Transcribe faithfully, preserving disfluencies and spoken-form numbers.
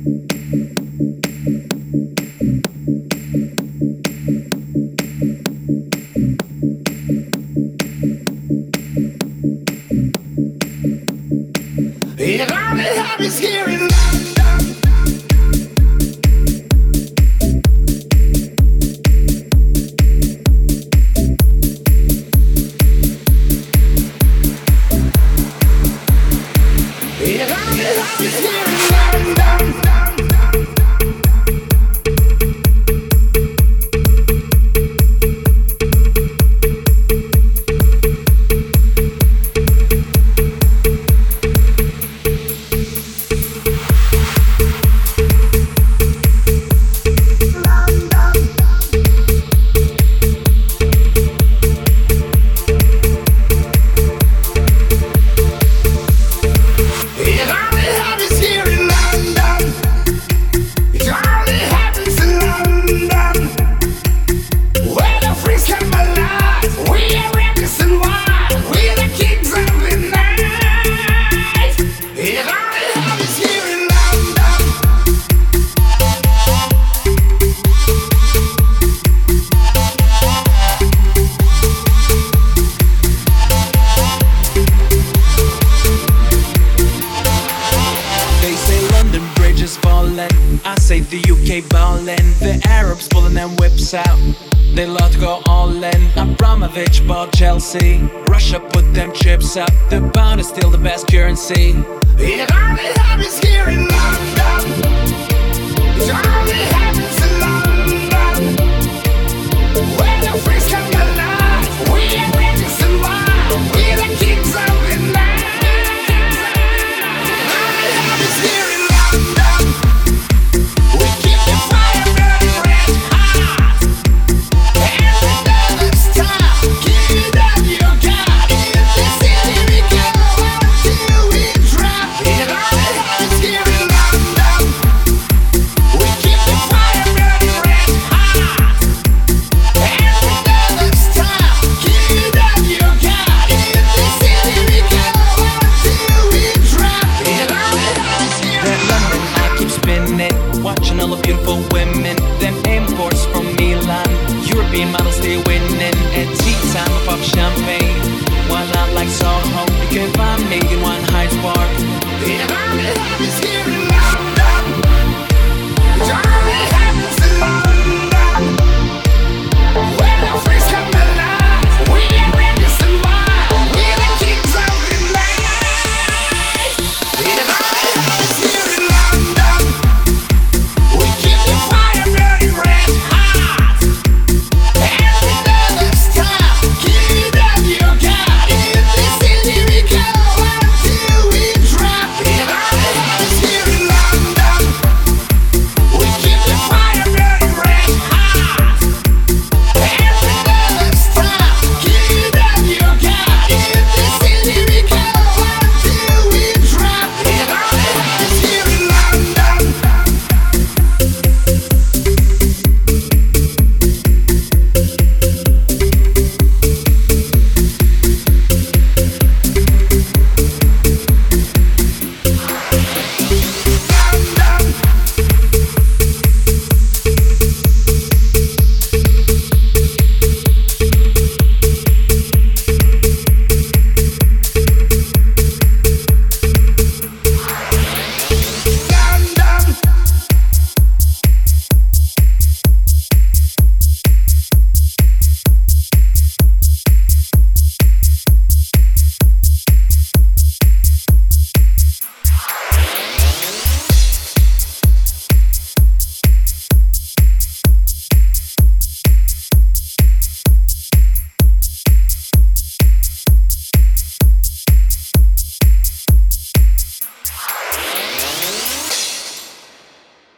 It only happens here in London. It only happens here in London. I say the U K ballin', the Arabs pulling them whips out. They love to go all in. Abramovich bought Chelsea. Russia put them chips up. The pound is still the best currency. It only happens here